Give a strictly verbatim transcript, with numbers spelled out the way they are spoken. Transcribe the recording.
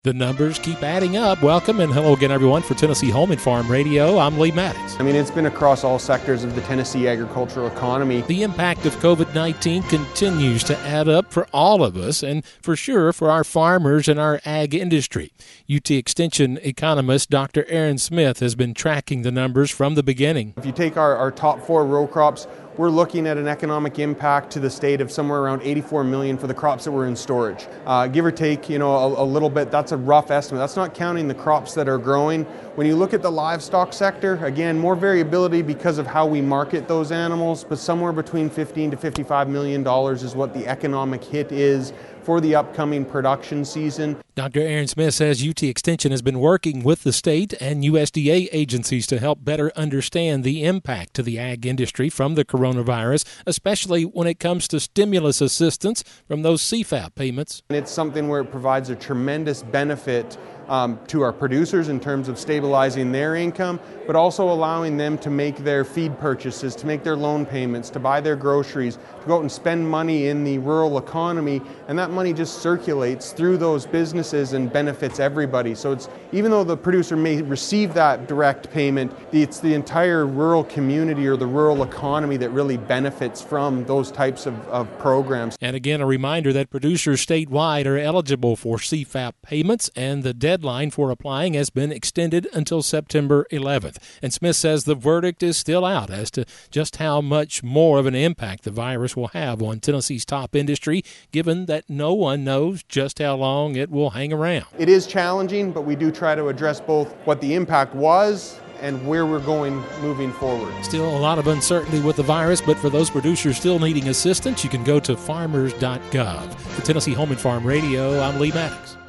The numbers keep adding up. Welcome and hello again, everyone, for Tennessee Home and Farm Radio. I'm Lee Maddox. I mean, it's been across all sectors of the Tennessee agricultural economy. The impact of covid nineteen continues to add up for all of us and for sure for our farmers and our ag industry. U T Extension economist Doctor Aaron Smith has been tracking the numbers from the beginning. If you take our, our top four row crops, we're looking at an economic impact to the state of somewhere around eighty-four million dollars for the crops that were in storage. Uh, give or take, you know, a, a little bit, that's a rough estimate. That's not counting the crops that are growing. When you look at the livestock sector, again, more variability because of how we market those animals, but somewhere between fifteen to fifty-five million dollars is what the economic hit is for the upcoming production season. Doctor Aaron Smith says U T Extension has been working with the state and U S D A agencies to help better understand the impact to the ag industry from the coronavirus, especially when it comes to stimulus assistance from those C FAP payments. And it's something where it provides a tremendous benefit Um, to our producers in terms of stabilizing their income, but also allowing them to make their feed purchases, to make their loan payments, to buy their groceries, to go out and spend money in the rural economy, and that money just circulates through those businesses and benefits everybody. So it's, even though the producer may receive that direct payment, it's the entire rural community or the rural economy that really benefits from those types of, of programs. And again, a reminder that producers statewide are eligible for C FAP payments, and the deadline Deadline for applying has been extended until September eleventh. And Smith says the verdict is still out as to just how much more of an impact the virus will have on Tennessee's top industry, given that no one knows just how long it will hang around. It is challenging, but we do try to address both what the impact was and where we're going moving forward. Still a lot of uncertainty with the virus, but for those producers still needing assistance, you can go to farmers dot gov. For Tennessee Home and Farm Radio, I'm Lee Maddox.